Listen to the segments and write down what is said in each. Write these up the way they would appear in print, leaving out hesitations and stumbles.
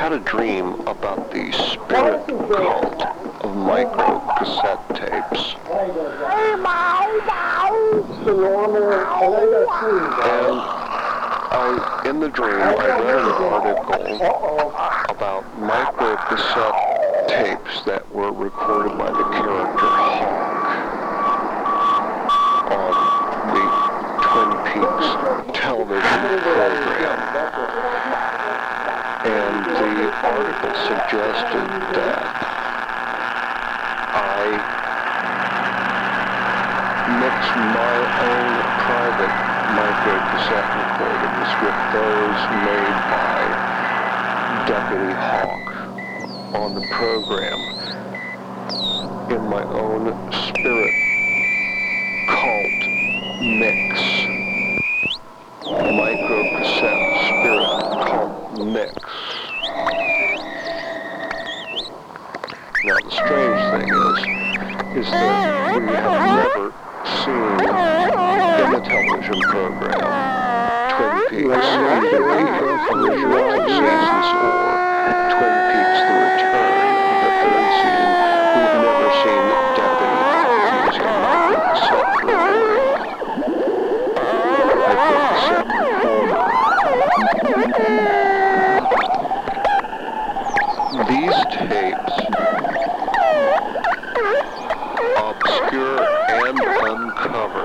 had a dream about the spirit cult of micro cassette tapes. And in the dream, I read an article about micro cassette tapes that were recorded by the character Hawk on the Twin Peaks television program. And the article suggested that I mix my own private micro-cassette recordings with those made by Deputy Hawk on the program in my own spirit cult mix. Micro-cassette spirit cult mix. Now the strange thing is that we have never seen in the television program Twin Peaks, either the original seasons or Twin Peaks The Return, the third season. We've never seen Deputy Hawk using micro-cassette recording. These tapes obscure and uncover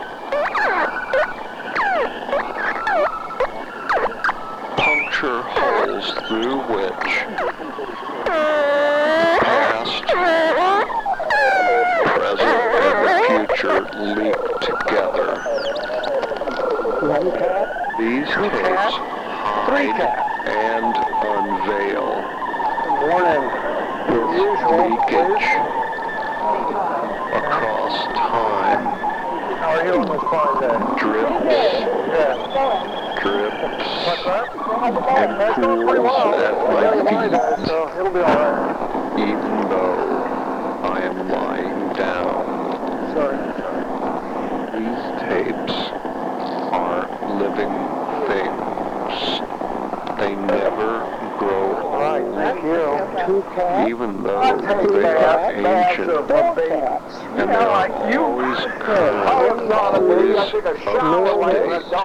puncture holes through which past, present, and the future leak together. These tapes hide and unveil this leakage across time. How are you on this fine day? Drips, and pools at my feet, So it'll be alright. even though I am lying down. Sorry. These tapes are living things. They never grow Alright, thank you. old, even though they are ancient, and they are always current, always up to date.